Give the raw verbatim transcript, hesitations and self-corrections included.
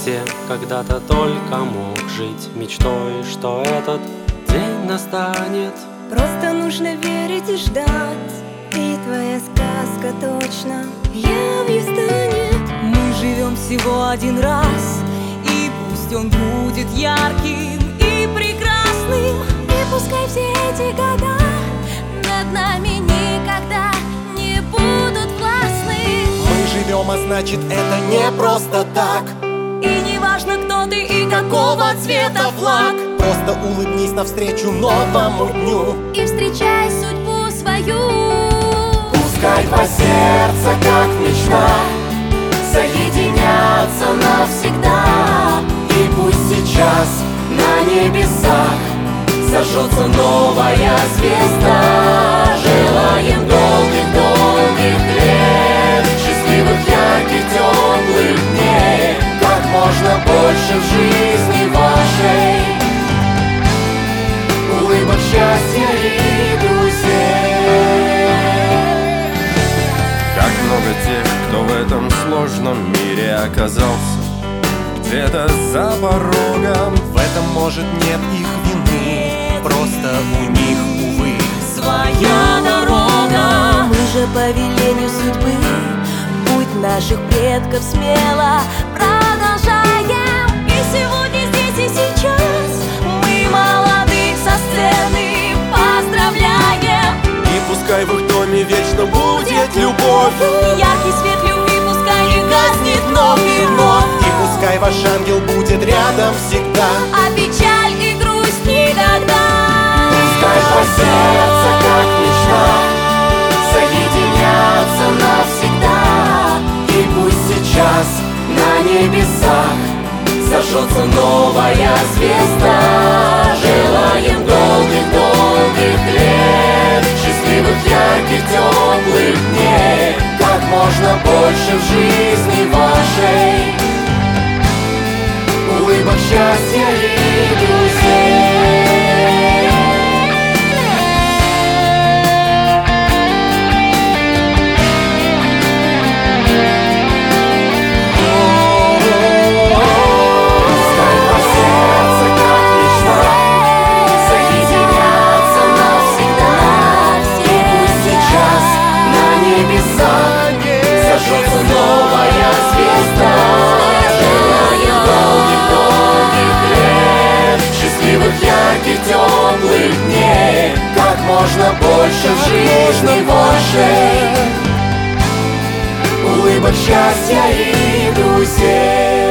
где когда-то только мог жить мечтой, что этот день настанет. Просто нужно верить и ждать, и твоя сказка точно явью станет. Мы живем всего один раз, и пусть он будет ярким и прекрасным. И пускай все эти года над нами никогда не будут властны. Мы живем, а значит это не просто так. И не важно, кто ты и какого цвета флаг. Просто улыбнись навстречу новому дню И встречай судьбу свою. Пускай два сердца, как мечта, соединятся навсегда. И пусть сейчас на небесах зажжется новая звезда. Желаем долгих-долгих лет, счастливых, ярких, теплых дней, как можно больше в жизни вашей улыбок, счастья и друзей. Как много тех, кто в этом сложном мире оказался где-то за порогом. В этом, может, нет их вины, просто у них, увы, Своя дорога. Мы же по велению судьбы путь наших предков смело продолжаем. И сегодня, здесь и сейчас мы молодых со сцены поздравляем. И пускай в их доме вечно будет любовь, Яркий свет любви пускай не гаснет вновь и вновь. и пускай ваш ангел будет рядом всегда. А печаль и грусть никогда. Пускай два сердца, как мечта, соединятся навсегда. И пусть сейчас на небесах зажжется новая звезда. Желаем долгих-долгих лет, счастливых, ярких, теплых дней, как можно больше в жизни вашей улыбок, счастья и друзей. Зажжется новая звезда. Желаем долгих-долгих лет, счастливых, ярких, теплых дней, как можно больше в жизни вашей улыбок, счастья и друзей.